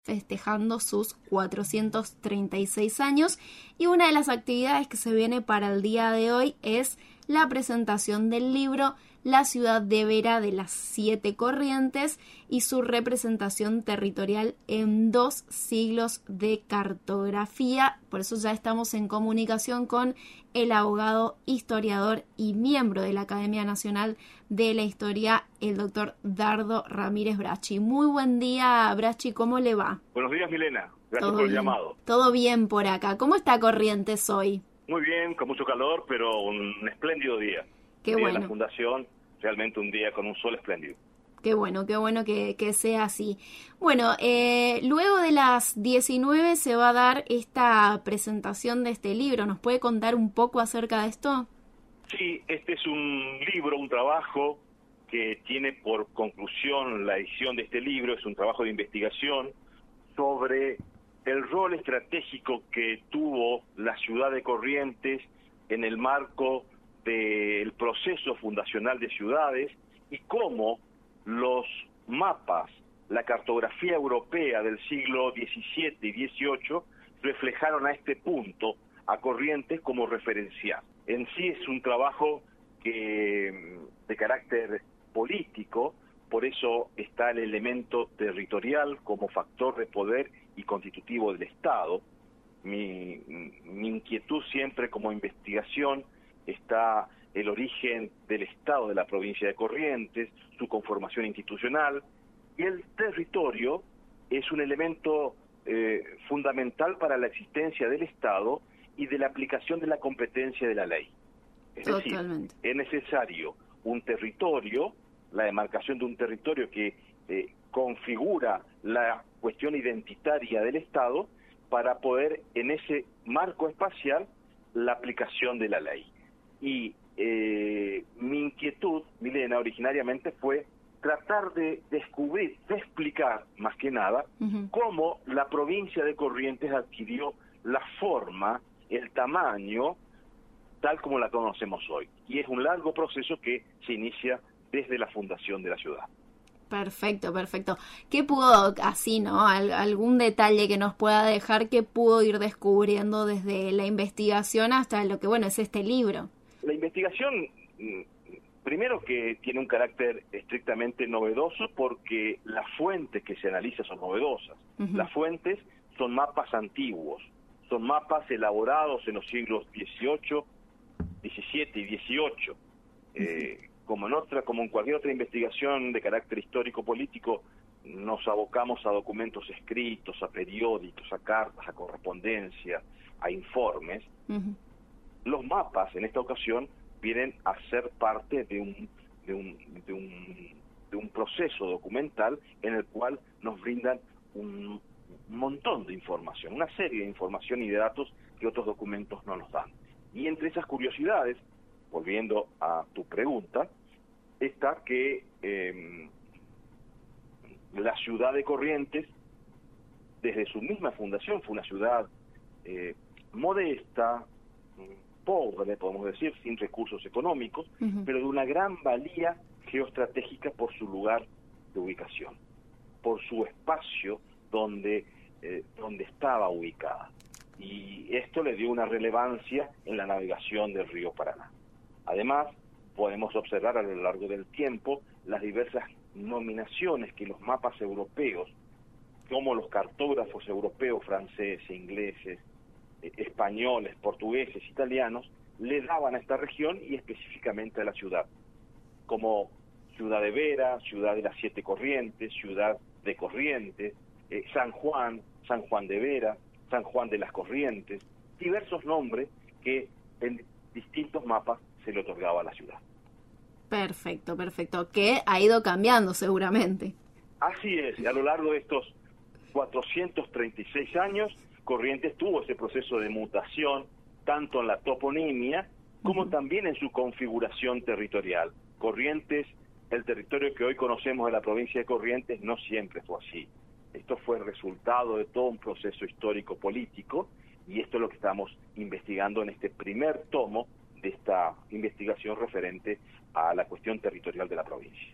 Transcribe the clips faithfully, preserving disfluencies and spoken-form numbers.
festejando sus cuatrocientos treinta y seis años, y una de las actividades que se viene para el día de hoy es la presentación del libro La ciudad de Vera de las siete corrientes y su representación territorial en dos siglos de cartografía. Por eso ya estamos en comunicación con el abogado, historiador y miembro de la Academia Nacional de la Historia, el doctor Dardo Ramírez Bracci. Muy buen día, Bracci, ¿cómo le va? Buenos días, Milena. Gracias ¿Todo por el bien? llamado. Todo bien por acá. ¿Cómo está Corrientes hoy? Muy bien, con mucho calor, pero un espléndido día. Qué día bueno. En la Fundación, realmente un día con un sol espléndido. Qué bueno, qué bueno que, que sea así. Bueno, eh, luego de las diecinueve se va a dar esta presentación de este libro. ¿Nos puede contar un poco acerca de esto? Sí, este es un libro, un trabajo que tiene por conclusión la edición de este libro. Es un trabajo de investigación sobre el rol estratégico que tuvo la ciudad de Corrientes en el marco del proceso fundacional de ciudades y cómo los mapas, la cartografía europea del siglo diecisiete y dieciocho reflejaron a este punto a Corrientes como referencial. En sí es un trabajo que de carácter político, por eso está el elemento territorial como factor de poder y constitutivo del Estado. Mi, mi inquietud siempre como investigación está el origen del Estado de la provincia de Corrientes, su conformación institucional, y el territorio es un elemento eh, fundamental para la existencia del Estado y de la aplicación de la competencia de la ley. Es Totalmente. decir, es necesario un territorio, la demarcación de un territorio que eh, configura la cuestión identitaria del Estado para poder, en ese marco espacial, la aplicación de la ley. Y eh, mi inquietud, Milena, originariamente fue tratar de descubrir, de explicar, más que nada, uh-huh. cómo la provincia de Corrientes adquirió la forma, el tamaño, tal como la conocemos hoy. Y es un largo proceso que se inicia desde la fundación de la ciudad. Perfecto, perfecto. ¿Qué pudo, así, no? Al, algún detalle que nos pueda dejar que pudo ir descubriendo desde la investigación hasta lo que, bueno, es este libro? La investigación, primero que tiene un carácter estrictamente novedoso porque las fuentes que se analizan son novedosas. Uh-huh. Las fuentes son mapas antiguos, son mapas elaborados en los siglos dieciocho, diecisiete y dieciocho. Uh-huh. Eh, como en otra, como en cualquier otra investigación de carácter histórico-político, nos abocamos a documentos escritos, a periódicos, a cartas, a correspondencia, a informes. Uh-huh. Los mapas, en esta ocasión, vienen a ser parte de un, de un, de un, de un proceso documental en el cual nos brindan un montón de información, una serie de información y de datos que otros documentos no nos dan. Y entre esas curiosidades, volviendo a tu pregunta, está que eh, la ciudad de Corrientes, desde su misma fundación, fue una ciudad eh, modesta, pobre, podemos decir, sin recursos económicos, uh-huh. pero de una gran valía geoestratégica por su lugar de ubicación, por su espacio donde, eh, donde estaba ubicada. Y esto le dio una relevancia en la navegación del río Paraná. Además, podemos observar a lo largo del tiempo las diversas nominaciones que los mapas europeos, como los cartógrafos europeos, franceses, ingleses, eh, españoles, portugueses, italianos, le daban a esta región y específicamente a la ciudad, como Ciudad de Vera, Ciudad de las Siete Corrientes, Ciudad de Corrientes, eh, San Juan, San Juan de Vera, San Juan de las Corrientes, diversos nombres que en distintos mapas se le otorgaba a la ciudad. Perfecto, perfecto. Que ha ido cambiando seguramente. Así es, y a lo largo de estos cuatrocientos treinta y seis años, Corrientes tuvo ese proceso de mutación, tanto en la toponimia como uh-huh. también en su configuración territorial. Corrientes, el territorio que hoy conocemos de la provincia de Corrientes, no siempre fue así. Esto fue el resultado de todo un proceso histórico-político, y esto es lo que estamos investigando en este primer tomo de esta investigación referente a la cuestión territorial de la provincia.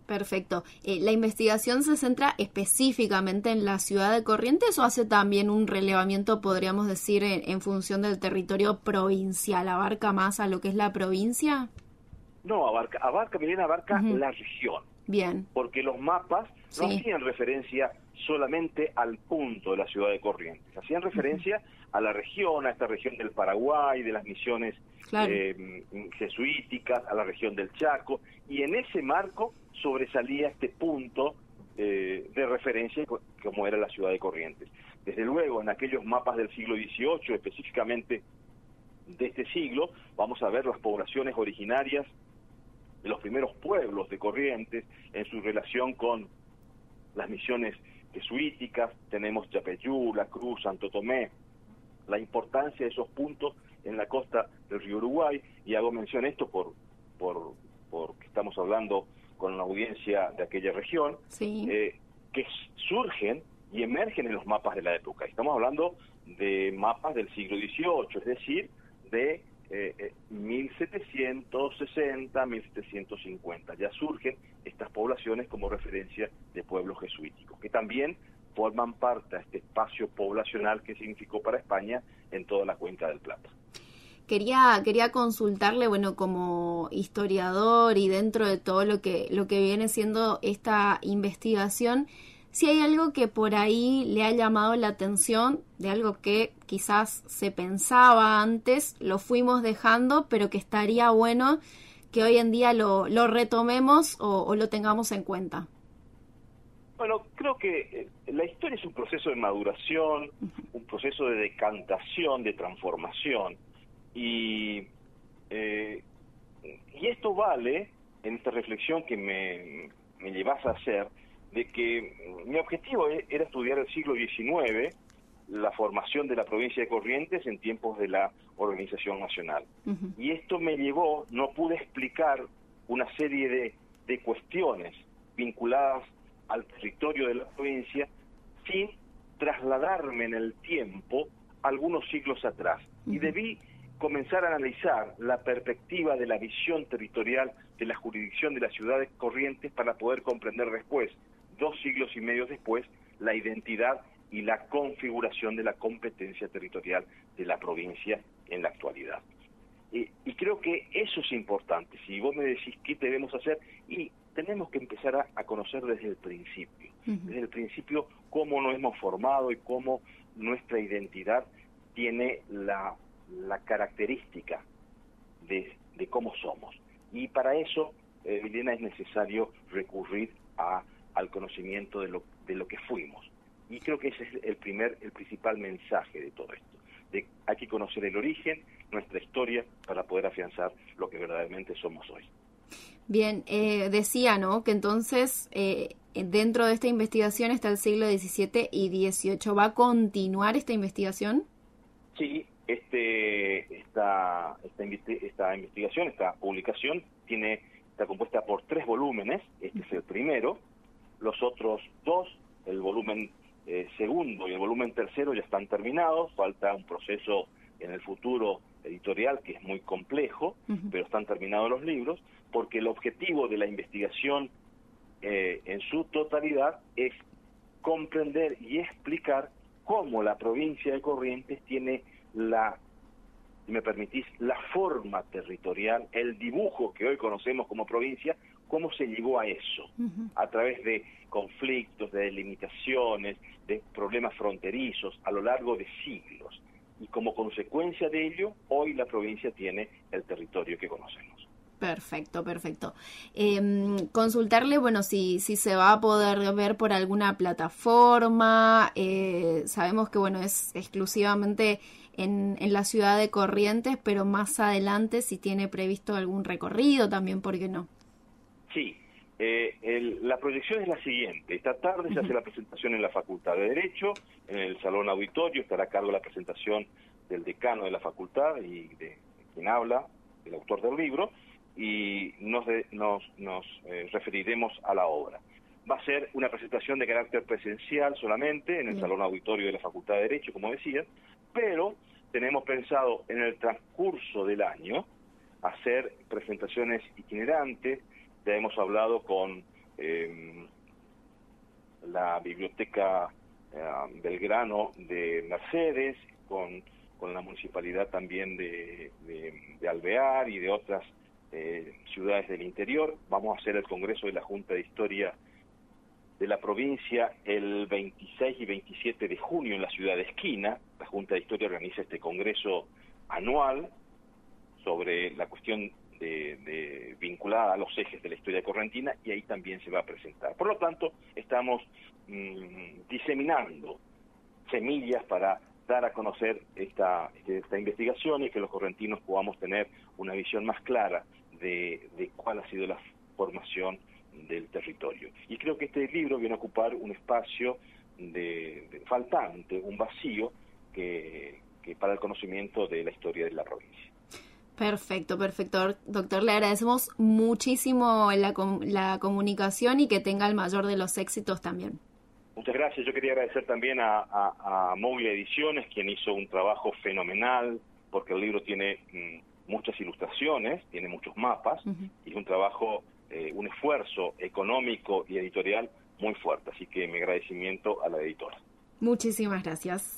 Perfecto. Eh, ¿La investigación se centra específicamente en la ciudad de Corrientes o hace también un relevamiento, podríamos decir, en, en función del territorio provincial? ¿Abarca más a lo que es la provincia? No, abarca, abarca, Milena, abarca uh-huh. la región. Bien. Porque los mapas sí. no hacían referencia solamente al punto de la ciudad de Corrientes, hacían referencia uh-huh. a la región, a esta región del Paraguay, de las misiones claro. eh, jesuíticas, a la región del Chaco, y en ese marco sobresalía este punto eh, de referencia como era la ciudad de Corrientes. Desde luego, en aquellos mapas del siglo dieciocho, específicamente de este siglo, vamos a ver las poblaciones originarias de los primeros pueblos de Corrientes en su relación con las misiones jesuíticas. Tenemos Yapeyú, La Cruz, Santo Tomé, la importancia de esos puntos en la costa del río Uruguay, y hago mención a esto por, por, porque estamos hablando con una audiencia de aquella región, sí. eh, que surgen y emergen en los mapas de la época. Estamos hablando de mapas del siglo dieciocho, es decir, de eh, eh, mil setecientos sesenta, mil setecientos cincuenta. Ya surgen estas poblaciones como referencia de pueblos jesuíticos, que también forman parte de este espacio poblacional que significó para España en toda la cuenca del Plata. Quería, quería consultarle, bueno, como historiador y dentro de todo lo que, lo que viene siendo esta investigación, si hay algo que por ahí le ha llamado la atención, de algo que quizás se pensaba antes, lo fuimos dejando, pero que estaría bueno que hoy en día lo, lo retomemos o, o lo tengamos en cuenta. Bueno, creo que la historia es un proceso de maduración, uh-huh. un proceso de decantación, de transformación. Y, eh, y esto vale en esta reflexión que me, me llevas a hacer, de que mi objetivo era estudiar el siglo diecinueve, la formación de la provincia de Corrientes en tiempos de la organización nacional. Uh-huh. Y esto me llevó, no pude explicar una serie de, de cuestiones vinculadas al territorio de la provincia sin trasladarme en el tiempo algunos siglos atrás. Uh-huh. Y debí comenzar a analizar la perspectiva de la visión territorial de la jurisdicción de la ciudad de Corrientes para poder comprender después, dos siglos y medio después, la identidad y la configuración de la competencia territorial de la provincia en la actualidad. Y, y creo que eso es importante. Si vos me decís qué debemos hacer, y tenemos que empezar a, a conocer desde el principio, uh-huh. desde el principio cómo nos hemos formado y cómo nuestra identidad tiene la la característica de, de cómo somos. Y para eso, eh, Milena, es necesario recurrir a, al conocimiento de lo, de lo que fuimos. Y creo que ese es el primer, el principal mensaje de todo esto. De, hay que conocer el origen, nuestra historia, para poder afianzar lo que verdaderamente somos hoy. Bien, eh, decía, ¿no?, que entonces eh, dentro de esta investigación está el siglo diecisiete y dieciocho. ¿Va a continuar esta investigación? Sí. Este, esta, esta, esta investigación, esta publicación, tiene, está compuesta por tres volúmenes. Este es el primero. Los otros dos, el volumen eh, segundo y el volumen tercero, ya están terminados. Falta un proceso en el futuro editorial que es muy complejo, uh-huh. pero están terminados los libros, porque el objetivo de la investigación eh, en su totalidad es comprender y explicar cómo la provincia de Corrientes tiene la, si me permitís, la forma territorial, el dibujo que hoy conocemos como provincia, cómo se llegó a eso, uh-huh. a través de conflictos, de delimitaciones, de problemas fronterizos a lo largo de siglos. Y como consecuencia de ello, hoy la provincia tiene el territorio que conocemos. Perfecto, perfecto. Eh, consultarle, bueno, si, si se va a poder ver por alguna plataforma. Eh, sabemos que, bueno, es exclusivamente en, en la ciudad de Corrientes, pero más adelante si tiene previsto algún recorrido también, ¿por qué no? Sí, eh, el, la proyección es la siguiente. Esta tarde uh-huh. se hace la presentación en la Facultad de Derecho, en el Salón Auditorio, estará a cargo la presentación del decano de la facultad y de, de quien habla, el autor del libro, y nos, de, nos, nos eh, referiremos a la obra. Va a ser una presentación de carácter presencial solamente en el Bien. Salón Auditorio de la Facultad de Derecho, como decía, pero tenemos pensado en el transcurso del año hacer presentaciones itinerantes. Ya hemos hablado con eh, la Biblioteca eh, Belgrano de Mercedes, con, con la municipalidad también de, de, de Alvear y de otras eh, ciudades del interior. Vamos a hacer el Congreso de la Junta de Historia de la provincia el veintiséis y veintisiete de junio en la ciudad de Esquina. La Junta de Historia organiza este congreso anual sobre la cuestión de, de vinculada a los ejes de la historia correntina, y ahí también se va a presentar. Por lo tanto, estamos mmm, diseminando semillas para dar a conocer esta, esta investigación y que los correntinos podamos tener una visión más clara de, de cuál ha sido la formación del territorio. Y creo que este libro viene a ocupar un espacio de, de faltante, un vacío que, que para el conocimiento de la historia de la provincia. Perfecto, perfecto. Doctor, le agradecemos muchísimo la, la comunicación y que tenga el mayor de los éxitos también. Muchas gracias. Yo quería agradecer también a, a, a Móvil Ediciones, quien hizo un trabajo fenomenal, porque el libro tiene mm, muchas ilustraciones, tiene muchos mapas, uh-huh. y es un trabajo, eh, un esfuerzo económico y editorial muy fuerte. Así que mi agradecimiento a la editora. Muchísimas gracias.